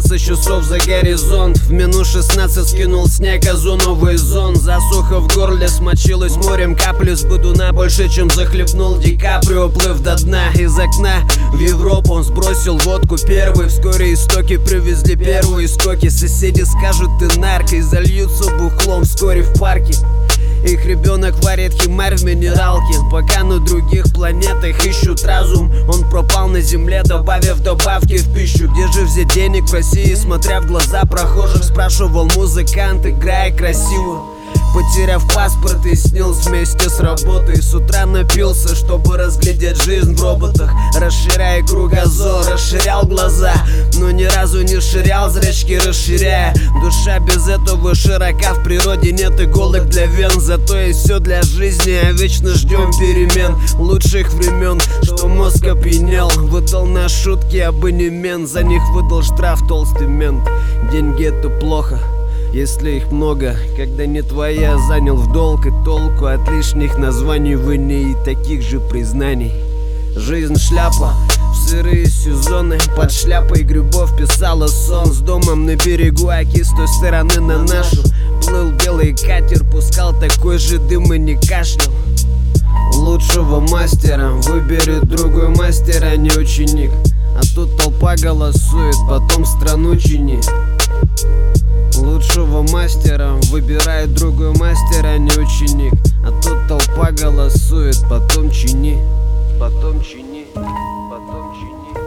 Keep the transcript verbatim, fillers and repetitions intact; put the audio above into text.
двенадцать часов за горизонт. В минус шестнадцать скинул снег, озоновый зон. Засуха в горле смочилась морем капли с бодуна. Больше, чем захлебнул Ди Каприо, плыв до дна. Из окна в Европу он сбросил водку первый. Вскоре истоки привезли первые скоки. Соседи скажут, ты нарко, и зальются бухлом вскоре в парке. Их ребенок варит химарь в минералке. Пока на других планетах ищут разум, он пропал на земле, добавив добавки в пищу. Где же взять денег в России? Смотря в глаза прохожих, спрашивал музыкант, играя красиво. Потеряв паспорт и снился вместе с работой. С утра напился, чтобы разглядеть жизнь в роботах. Расширяя кругозор, расширял глаза, но ни разу не ширял зрачки, расширяя. Душа без этого широка, в природе нет иголок для вен. Зато есть все для жизни, а вечно ждем перемен. Лучших времен, что мозг опьянел. Выдал на шутки абонемент, за них выдал штраф толстый мент. Деньги это плохо, если их много, когда не твоя, занял в долг. И толку от лишних названий в войне и таких же признаний. Жизнь шляпа, в сырые сезоны под шляпой грибов писала сон. С домом на берегу Оки, с той стороны на нашу плыл белый катер, пускал такой же дым и не кашлял. Лучшего мастера выберет другой мастер, а не ученик. А тут толпа голосует, потом страну чини. Лучшего мастера выбирает другой мастер, а не ученик. А тут толпа голосует, потом чини. Потом чини, потом чини.